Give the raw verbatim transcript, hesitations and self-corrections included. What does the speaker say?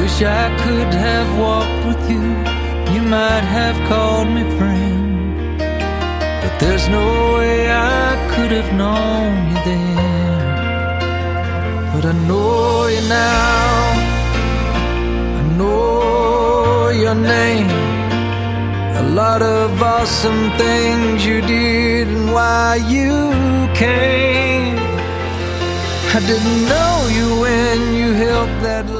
wish I could have walked with you. You might have called me friend, but there's no way I could have known you then. But I know you now, I know your name, a lot of awesome things you did and why you came. I didn't know you when you helped that